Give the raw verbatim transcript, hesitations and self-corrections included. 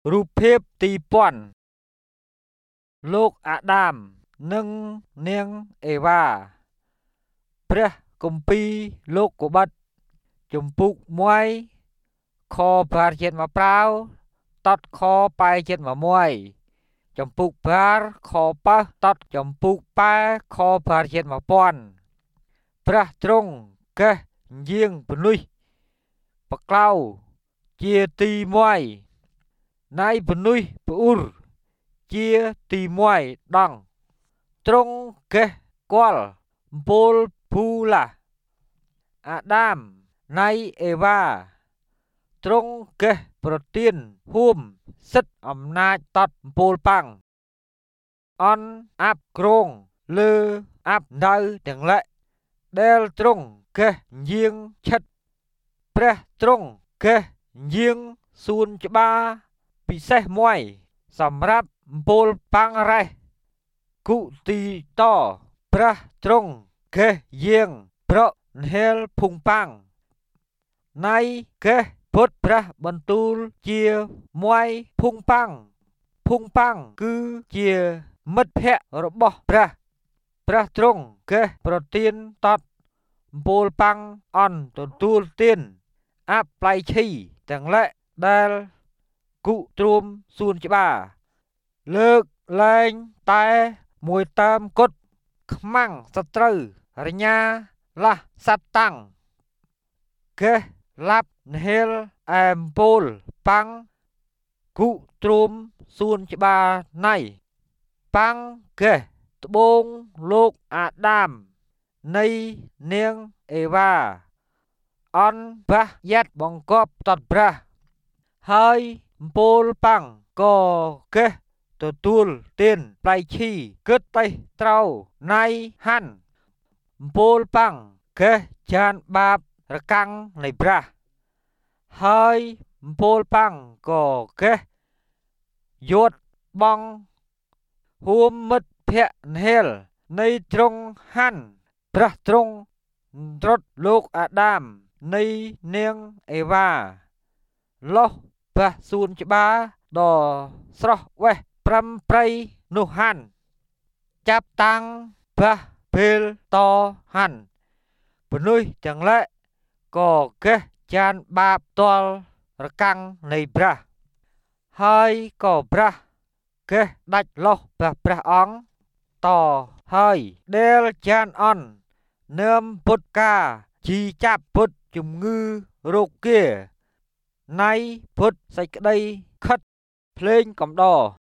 រូបភាពទីពាន់លោកអាដាមនិងនាងអេវ៉ាព្រះគម្ពីរលោកកុបិតជំពូកមួយខបារជាតិមកប្រាវតតខប៉ែជាតិមកមួយចំពុកបារខប៉ះតតចំពុកប៉ែខបារជាតិមកពាន់ព្រះទ្រង់កេះយាងពនុយបក្លៅជាទីមួយណៃពនុយប្អ៊ុរជាទីមួយដងទ្រង់កេះគាល់ពលភូឡាអាដាមណៃអេវ៉ាទ្រង់កេះប្រទានហួមសិទ្ធអំណាចតតពលប៉ាំងអនអាប់ក្រងលើអាប់ដៅទាំងលែកដែលទ្រង់កេះយាងឆិតព្រះទ្រង់កេះយាងសួនច្បារពិសេសមួយសម្រាប់ពលប៉ាំងរ៉េះគុទីតព្រះទ្រង់កេះយាងប្រហែលភុងប៉ាំងណៃកេះពុតព្រះបន្ទូលជាមួយភុងប៉ាំងភុងប៉ាំងគឺជាមិត្តភក្តិរបស់ព្រះព្រះទ្រង់កេះប្រទានតតពលប៉ាំងអន់ទទួលទានអប្លៃឈីទាំងលែកដែលគុទ្រាំសួនច្បារលើកលែងតែមួយតាមគុតខ្មាំងសត្រូវរញ្ញាលះសត្វតាំងកេះឡាប់នហេលអែមពលប៉ាំងគុទ្រាំសួនច្បារណៃប៉ាំងកេះត្បូងលោកអាដាមនៃនាងអេវ៉ាអនបាសយ៉ាត់បង្កប់តតព្រះហើយពលប៉ាំងក៏កេះទទួលទានផ្លៃឈីគិតតេះត្រូវណៃហាន់ពលប៉ាំងកេះចានបាបរកាំងនៃព្រះហើយពលប៉ាំងក៏កេះយោតបងហួមមិត្តភក្តិនហេលនៃទ្រង់ហាន់ព្រះទ្រង់ត្រុតលោកអាដាមនៃនាងអេវ៉ាលោះព្រះសួនច្បារដ៏ស្រស់វេះប្រាំព្រៃនោះហាន់ចាប់តាំងព្រះពេលតហាន់ពនុយទាំងលែកក៏កេះចានបាបតលរកាំងនៃព្រះហើយក៏ព្រះកេះដាច់លោះព្រះព្រះអង្គតហើយដែលចានអន់នឹមពុតកាជីចាប់ពុតជំងឺរោគគាណៃពុតសេចក្តីខិតភ្លេងកំដរ